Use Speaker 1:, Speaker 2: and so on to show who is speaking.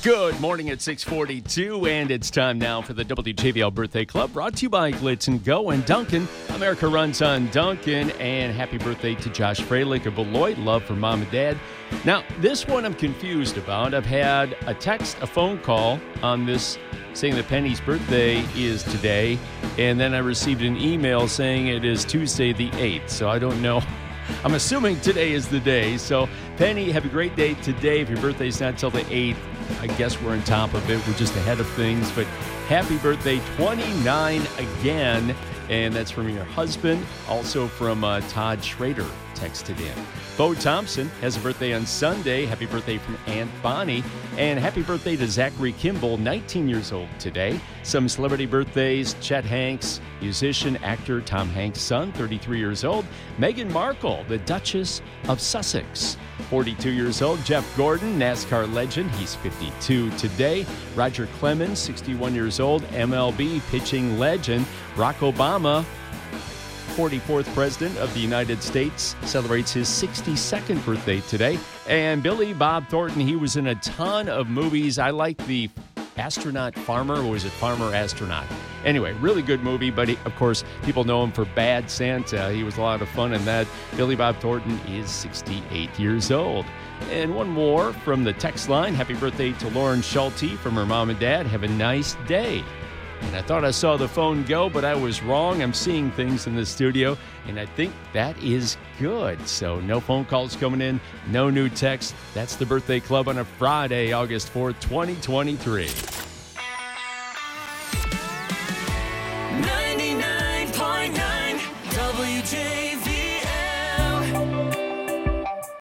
Speaker 1: Good morning at 6:42, and it's time now for the WJVL Birthday Club, brought to you by Glitz & Go and Duncan. America runs on Duncan, and happy birthday to Josh Freilich of Beloit. Love for mom and dad. Now, this one I'm confused about. I've had a text, a phone call on this saying that Penny's birthday is today, and then I received an email saying it is Tuesday the 8th, so I don't know. I'm assuming today is the day. So, Penny, have a great day today. If your birthday's not until the 8th, I guess we're on top of it. We're just ahead of things. But happy birthday, 29 again. And that's from your husband. Also from Todd Schrader texted in. Bo Thompson has a birthday on Sunday. Happy birthday from Aunt Bonnie. And happy birthday to Zachary Kimball, 19 years old today. Some celebrity birthdays: Chet Hanks, musician, actor Tom Hanks' son, 33 years old. Meghan Markle, the Duchess of Sussex, 42 years old. Jeff Gordon, NASCAR legend, he's 52 today. Roger Clemens, 61 years old. MLB pitching legend. Barack Obama, 44th President of the United States, celebrates his 62nd birthday today. And Billy Bob Thornton, he was in a ton of movies. I like the Astronaut Farmer, or was it Farmer Astronaut? Anyway, really good movie, but of course, people know him for Bad Santa. He was a lot of fun in that. Billy Bob Thornton is 68 years old. And one more from the text line. Happy birthday to Lauren Schulte from her mom and dad. Have a nice day. And I thought I saw the phone go, but I was wrong. I'm seeing things in the studio, and I think that is good. So no phone calls coming in, no new texts. That's the Birthday Club on a Friday, August 4th, 2023.